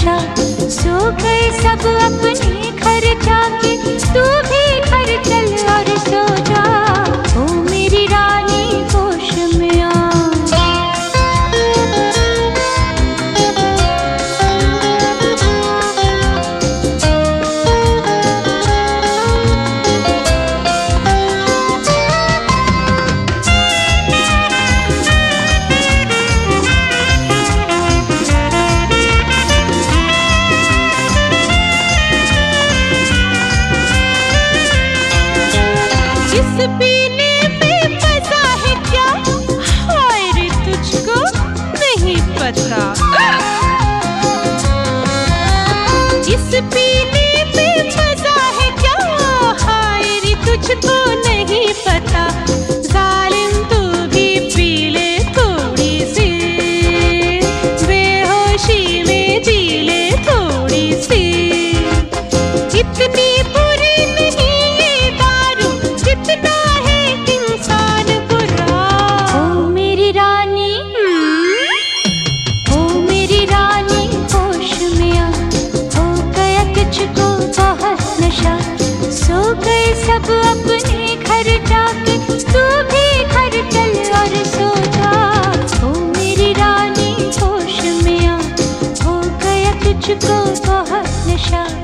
नशा, सो गए सब अपने घर जाके, तू भी घर चल और सो जा। ओ मेरी रानी होश में आ। जिस पीने में मजा है क्या, हाय रे तुझको नहीं पता। जिस पीने में मजा है क्या, हाय रे तुझको नहीं पता। जालिम तू भी पी ले थोड़ी सी, बेहोशी में जी ले थोड़ी सी। इतनी बुरी नहीं ये दारू जितना है इंसान बुरा। ओ मेरी रानी, ओ मेरी रानी होश में आ। हो गया तुझको बहुत नशा, सो गए सब अपने घर जाके, तू भी घर चल और सो जा। ओ मेरी रानी होश में आ। हो गया तुझको बहुत नशा।